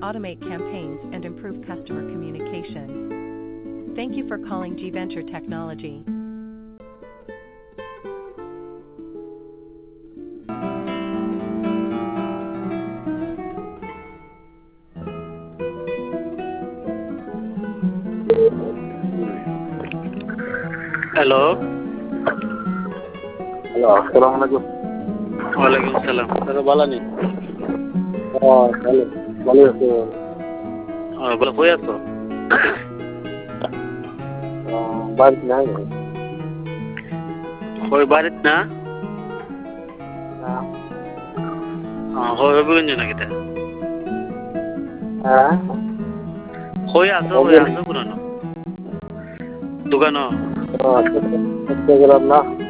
automate campaigns and improve customer communication. Thank you for calling G Venture Technology. Hello. Hello, আসসালামু আলাইকুম। ওয়ালাইকুম আসসালাম। দাদা ভালো নি? ভালো ভালো আছি। বলো কই আছো? বাড়িতে নাই। কই বাড়িত না? হয় বুঝুন না কিতা? হ্যাঁ, কই আছো পুরানো? দোকানো? গেলাম না।